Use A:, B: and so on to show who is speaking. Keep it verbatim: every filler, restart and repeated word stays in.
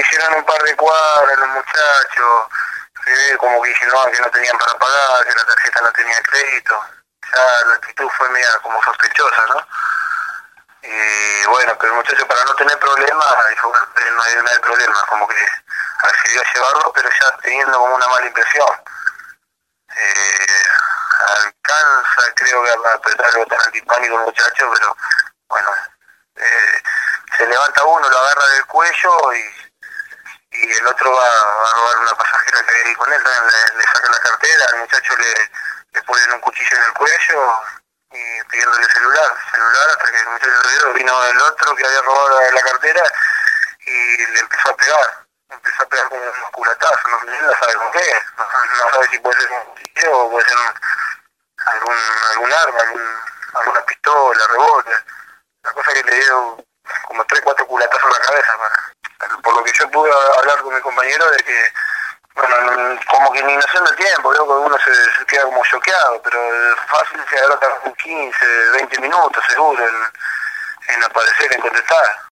A: hicieron un par de cuadras los muchachos, se ve como que insinuaban que no tenían para pagar, que la tarjeta no tenía crédito. Ya la actitud fue media como sospechosa, ¿no? Y bueno, pero el muchacho, para no tener problemas, dijo, bueno, no hay, no hay problema, como que accedió a llevarlo, pero ya teniendo como una mala impresión. Eh, alcanza, creo que a apretar el botón antipánico el muchacho, pero bueno, eh, se levanta uno, lo agarra del cuello y, y el otro va, va a robar una pasajera que había ahí con él, también le, le saca la cartera, al muchacho le, le ponen un cuchillo en el cuello y pidiéndole celular, celular, hasta que el muchacho se dio, vino el otro que había robado la, la cartera y le empezó a pegar, empezó a pegar como unos culatazos, no, no sabe con qué, no, no sabe si puede ser un cuchillo o puede ser un, algún, algún arma, algún, alguna pistola, revólver. La cosa que le dio como tres, cuatro culatazos en la cabeza, para, por lo que yo pude hablar con mi compañero de que, bueno, como que ni noción del tiempo, veo que uno se, se queda como choqueado, pero fácil se agarra quince, veinte minutos seguro en, en aparecer, en contestar.